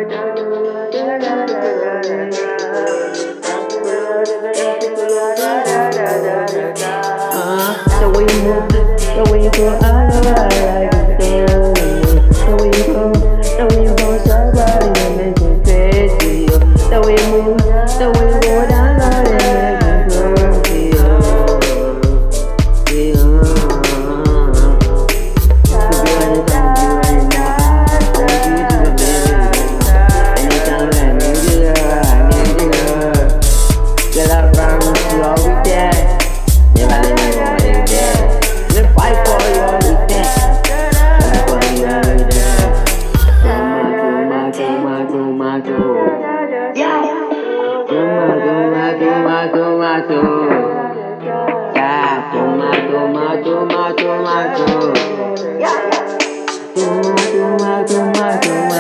The way you move, the way you go, I know I like it. The way you go, the way you go, somebody that makes me crazy. The way you move, the way you go down, that makes me crazy. To be honest, anytime I need you, girl, I need you, girl. Get up, run, you always there. Never let me go in there. Let's fight for you always there. Fight for you always there. Tomato. Yeah. Tomato. Yeah. Tomato. Yeah. Tomato.